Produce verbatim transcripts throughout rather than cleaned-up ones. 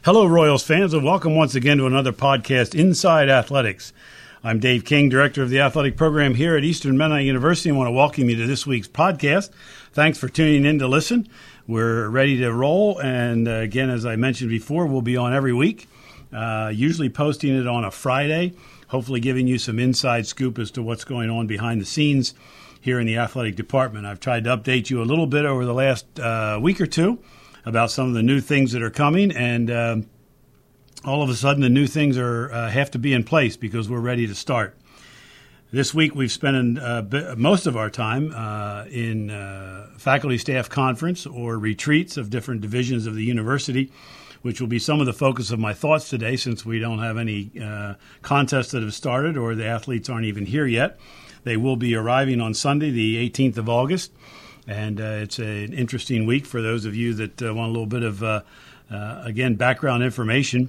Hello, Royals fans, and welcome once again to another podcast, Inside Athletics. I'm Dave King, Director of the Athletic Program here at Eastern Mennonite University. I want to welcome you to this week's podcast. Thanks for tuning in to listen. We're ready to roll, and uh, again, as I mentioned before, we'll be on every week, uh, usually posting it on a Friday, hopefully giving you some inside scoop as to what's going on behind the scenes here in the athletic department. I've tried to update you a little bit over the last uh, week or two about some of the new things that are coming, and uh, all of a sudden the new things are uh, have to be in place because we're ready to start. This week we've spent uh, bit, most of our time uh, in uh, faculty staff conference or retreats of different divisions of the university, which will be some of the focus of my thoughts today since we don't have any uh, contests that have started or the athletes aren't even here yet. They will be arriving on Sunday, the eighteenth of August. And uh, it's a, an interesting week for those of you that uh, want a little bit of, uh, uh, again, background information.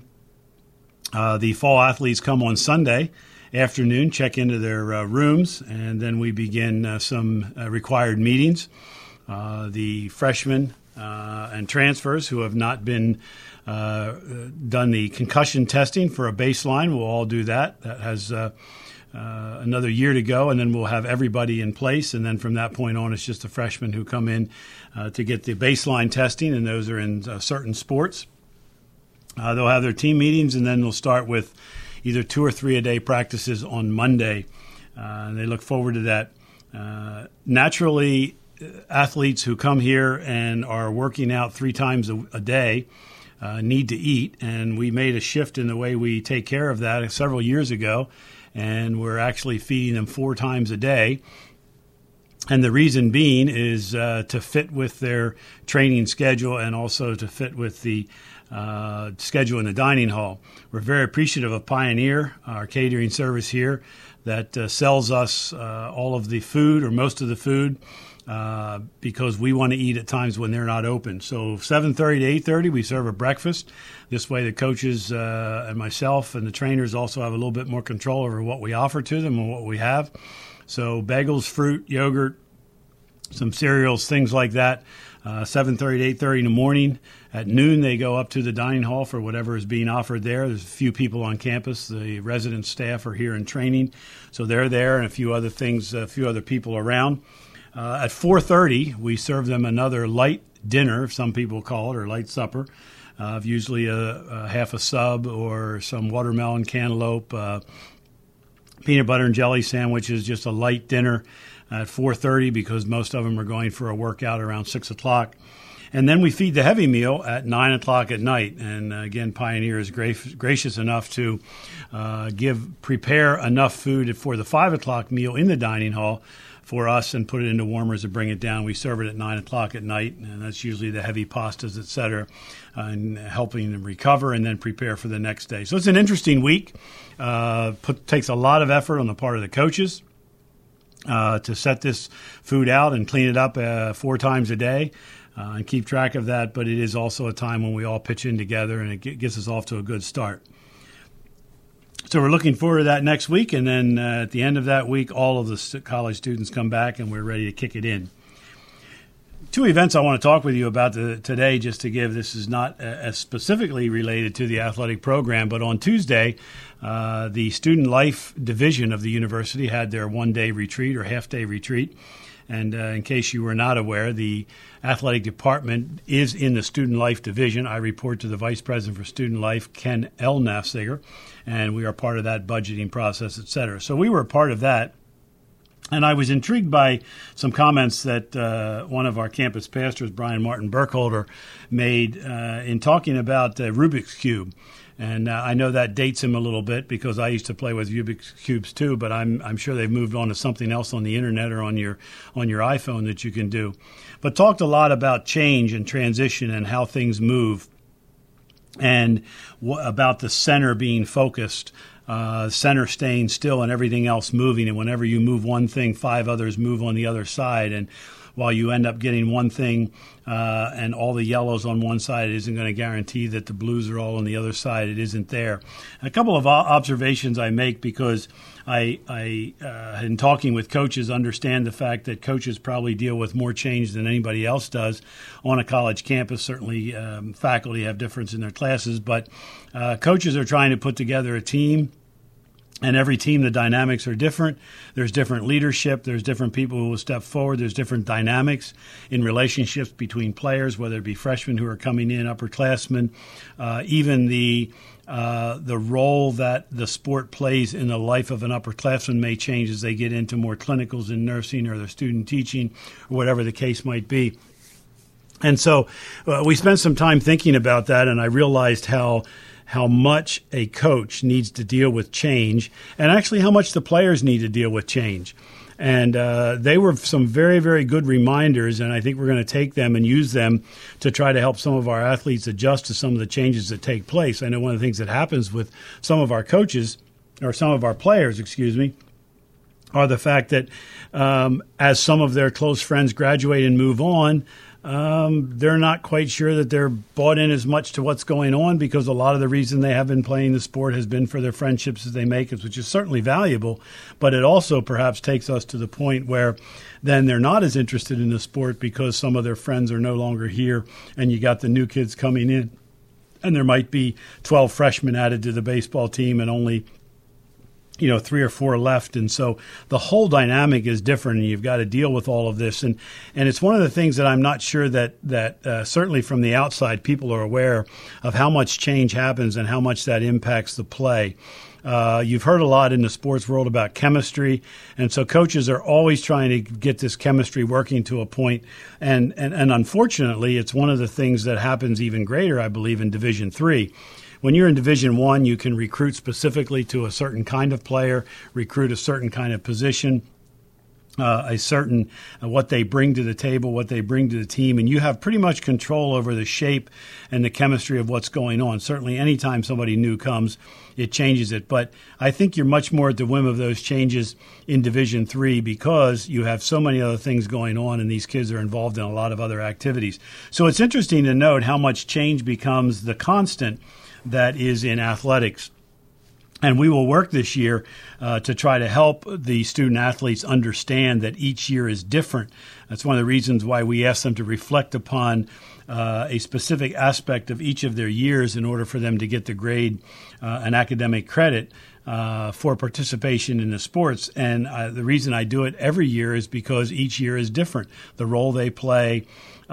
Uh, the fall athletes come on Sunday afternoon, check into their uh, rooms, and then we begin uh, some uh, required meetings. Uh, the freshmen uh, and transfers who have not been uh, done the concussion testing for a baseline will all do that. That has uh, Uh, another year to go, and then we'll have everybody in place. And then from that point on, it's just the freshmen who come in uh, to get the baseline testing, and those are in uh, certain sports. Uh, they'll have their team meetings, and then they'll start with either two or three a day practices on Monday. Uh, and they look forward to that. Uh, naturally, athletes who come here and are working out three times a, a day uh, need to eat, and we made a shift in the way we take care of that several years ago. And we're actually feeding them four times a day. And the reason being is uh, to fit with their training schedule and also to fit with the uh, schedule in the dining hall. We're very appreciative of Pioneer, our catering service here, that uh, sells us uh, all of the food or most of the food uh, because we want to eat at times when they're not open. So seven thirty to eight thirty, we serve a breakfast. This way the coaches uh, and myself and the trainers also have a little bit more control over what we offer to them and what we have. So bagels, fruit, yogurt, some cereals, things like that. Uh, seven thirty to eight thirty in the morning. At noon, they go up to the dining hall for whatever is being offered there. There's a few people on campus. The resident staff are here in training, so they're there, and a few other things, a few other people around. Uh, at four thirty, we serve them another light dinner, some people call it, or light supper, uh, of usually a, a half a sub or some watermelon, cantaloupe, uh, peanut butter and jelly sandwiches, just a light dinner at four thirty because most of them are going for a workout around six o'clock. And then we feed the heavy meal at nine o'clock at night. And uh, again, Pioneer is gra- gracious enough to uh, give prepare enough food for the five o'clock meal in the dining hall for us and put it into warmers and bring it down. We serve it at nine o'clock at night, and that's usually the heavy pastas, et cetera, uh, and helping them recover and then prepare for the next day. So it's an interesting week. Uh, put, takes a lot of effort on the part of the coaches uh, to set this food out and clean it up uh, four times a day uh, and keep track of that. But it is also a time when we all pitch in together, and it gets us off to a good start. So we're looking forward to that next week, and then uh, at the end of that week, all of the college students come back, and we're ready to kick it in. Two events I want to talk with you about the, today, just to give, this is not uh, as specifically related to the athletic program, but on Tuesday, uh, the Student Life Division of the university had their one-day retreat or half-day retreat. And uh, in case you were not aware, the athletic department is in the Student Life Division. I report to the Vice President for Student Life, Ken L. Nafziger, and we are part of that budgeting process, et cetera. So we were a part of that. And I was intrigued by some comments that uh, one of our campus pastors, Brian Martin Burkholder, made uh, in talking about uh, Rubik's Cube. And uh, I know that dates him a little bit because I used to play with Rubik's Cubes too, but I'm I'm sure they've moved on to something else on the internet or on your on your iPhone that you can do. But talked a lot about change and transition and how things move and w- about the center being focused, uh, center staying still and everything else moving. And whenever you move one thing, five others move on the other side. And while you end up getting one thing uh, and all the yellows on one side, it isn't going to guarantee that the blues are all on the other side. It isn't there. A couple of observations I make because I, I uh, in talking with coaches, understand the fact that coaches probably deal with more change than anybody else does on a college campus. Certainly um, faculty have difference in their classes, but uh, coaches are trying to put together a team. And every team, the dynamics are different. There's different leadership. There's different people who will step forward. There's different dynamics in relationships between players, whether it be freshmen who are coming in, upperclassmen, uh, even the uh, the role that the sport plays in the life of an upperclassman may change as they get into more clinicals in nursing or their student teaching or whatever the case might be. And so uh, we spent some time thinking about that, and I realized how how much a coach needs to deal with change and actually how much the players need to deal with change. And uh, they were some very, very good reminders, and I think we're going to take them and use them to try to help some of our athletes adjust to some of the changes that take place. I know one of the things that happens with some of our coaches, or some of our players, excuse me, are the fact that um, as some of their close friends graduate and move on, Um, they're not quite sure that they're bought in as much to what's going on because a lot of the reason they have been playing the sport has been for their friendships that they make, which is certainly valuable. But it also perhaps takes us to the point where then they're not as interested in the sport because some of their friends are no longer here and you got the new kids coming in. And there might be twelve freshmen added to the baseball team and only you know, three or four left. And so the whole dynamic is different, and you've got to deal with all of this. And, and it's one of the things that I'm not sure that, that uh, certainly from the outside, people are aware of how much change happens and how much that impacts the play. Uh, you've heard a lot in the sports world about chemistry, and so coaches are always trying to get this chemistry working to a point. And, and, and unfortunately, it's one of the things that happens even greater, I believe, in Division Three. When you're in Division One, you can recruit specifically to a certain kind of player, recruit a certain kind of position, uh, a certain uh, what they bring to the table, what they bring to the team, and you have pretty much control over the shape and the chemistry of what's going on. Certainly, anytime somebody new comes, it changes it. But I think you're much more at the whim of those changes in Division Three because you have so many other things going on, and these kids are involved in a lot of other activities. So it's interesting to note how much change becomes the constant that is in athletics. And we will work this year uh, to try to help the student athletes understand that each year is different. That's one of the reasons why we ask them to reflect upon uh, a specific aspect of each of their years in order for them to get the grade uh, and academic credit uh, for participation in the sports. And uh, the reason I do it every year is because each year is different. The role they play,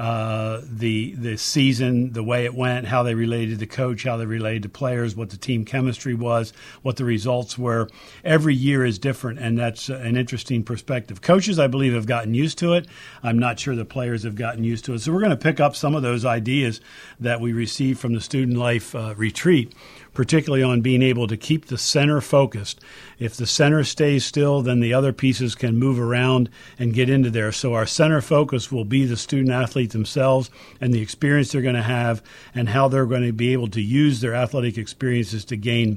Uh, the the season, the way it went, how they related to the coach, how they related to players, what the team chemistry was, what the results were. Every year is different, and that's uh, an interesting perspective. Coaches, I believe, have gotten used to it. I'm not sure the players have gotten used to it. So we're going to pick up some of those ideas that we received from the Student Life uh, Retreat, particularly on being able to keep the center focused. If the center stays still, then the other pieces can move around and get into there. So our center focus will be the student athlete themselves and the experience they're going to have and how they're going to be able to use their athletic experiences to gain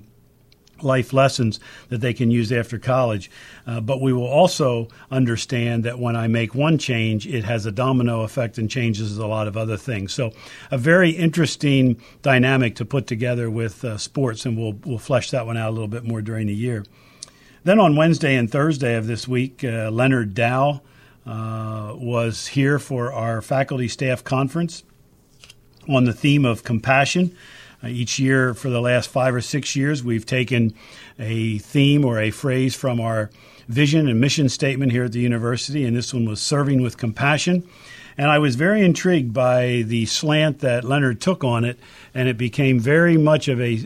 life lessons that they can use after college. Uh, but we will also understand that when I make one change, it has a domino effect and changes a lot of other things. So a very interesting dynamic to put together with uh, sports, and we'll we'll flesh that one out a little bit more during the year. Then on Wednesday and Thursday of this week, uh, Leonard Dow uh, was here for our faculty staff conference on the theme of compassion. Uh, each year for the last five or six years, we've taken a theme or a phrase from our vision and mission statement here at the university, and this one was serving with compassion. And I was very intrigued by the slant that Leonard took on it, and it became very much of a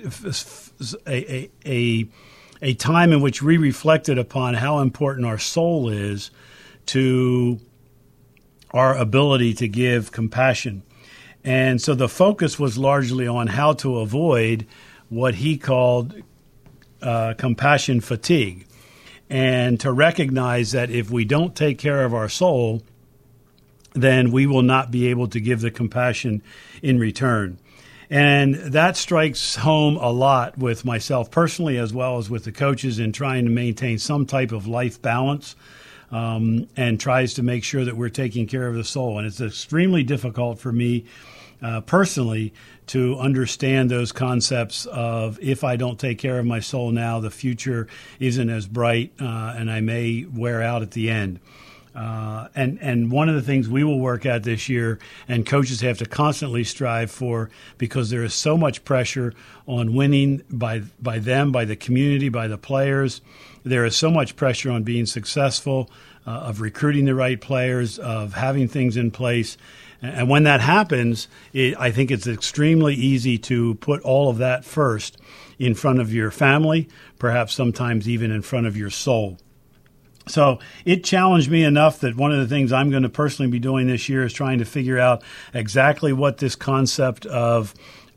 a a, a time in which we reflected upon how important our soul is to our ability to give compassion. And so the focus was largely on how to avoid what he called uh, compassion fatigue, and to recognize that if we don't take care of our soul, then we will not be able to give the compassion in return. And that strikes home a lot with myself personally, as well as with the coaches, in trying to maintain some type of life balance. um, and tries to make sure that we're taking care of the soul. And it's extremely difficult for me uh, personally to understand those concepts of, if I don't take care of my soul now, the future isn't as bright, uh, and I may wear out at the end. Uh, and, and one of the things we will work at this year, and coaches have to constantly strive for, because there is so much pressure on winning by by them, by the community, by the players. There is so much pressure on being successful, uh, of recruiting the right players, of having things in place. And when that happens, it, I think it's extremely easy to put all of that first in front of your family, perhaps sometimes even in front of your soul. So it challenged me enough that one of the things I'm going to personally be doing this year is trying to figure out exactly what this concept of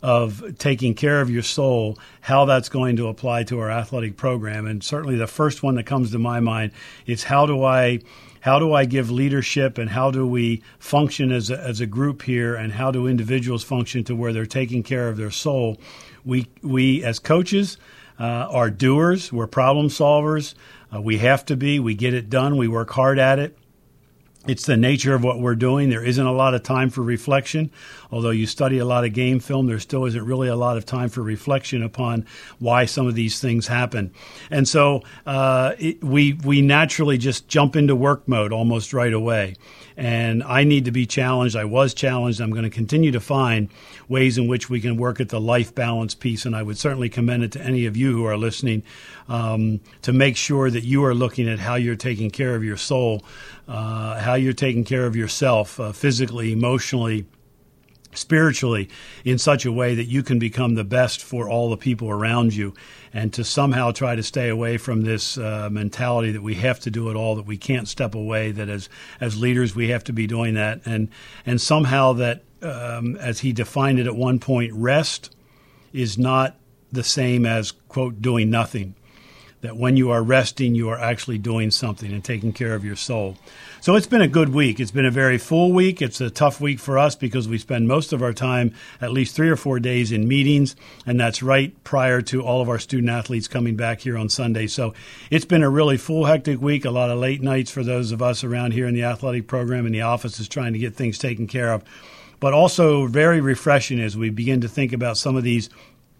of taking care of your soul, how that's going to apply to our athletic program. And certainly the first one that comes to my mind is how do I how do I give leadership, and how do we function as a, as a group here, and how do individuals function to where they're taking care of their soul. We we as coaches uh, are doers, we're problem solvers. Uh, we have to be. We get it done. We work hard at it. It's the nature of what we're doing. There isn't a lot of time for reflection. Although you study a lot of game film, there still isn't really a lot of time for reflection upon why some of these things happen. And so uh, it, we we naturally just jump into work mode almost right away. And I need to be challenged. I was challenged. I'm going to continue to find ways in which we can work at the life balance piece. And I would certainly commend it to any of you who are listening um, to make sure that you are looking at how you're taking care of your soul, uh, how you're taking care of yourself uh, physically, emotionally, spiritually, in such a way that you can become the best for all the people around you, and to somehow try to stay away from this uh, mentality that we have to do it all, that we can't step away, that as as leaders we have to be doing that, and and somehow that, um, as he defined it at one point, rest is not the same as, quote, doing nothing. That when you are resting, you are actually doing something and taking care of your soul. So it's been a good week. It's been a very full week. It's a tough week for us because we spend most of our time, at least three or four days, in meetings, and that's right prior to all of our student athletes coming back here on Sunday. So it's been a really full, hectic week, a lot of late nights for those of us around here in the athletic program and the office is trying to get things taken care of, but also very refreshing as we begin to think about some of these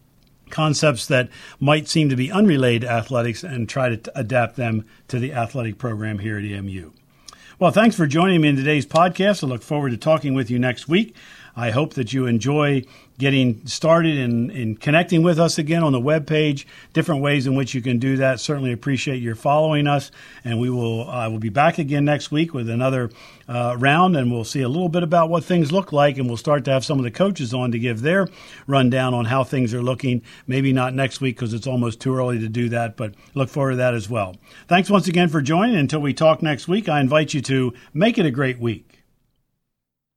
concepts that might seem to be unrelated to athletics and try to t- adapt them to the athletic program here at E M U. Well, thanks for joining me in today's podcast. I look forward to talking with you next week. I hope that you enjoy getting started in, in connecting with us again on the webpage, different ways in which you can do that. Certainly appreciate your following us, and we will I will be back again next week with another uh, round, and we'll see a little bit about what things look like, and we'll start to have some of the coaches on to give their rundown on how things are looking. Maybe not next week because it's almost too early to do that, but look forward to that as well. Thanks once again for joining. Until we talk next week, I invite you to make it a great week.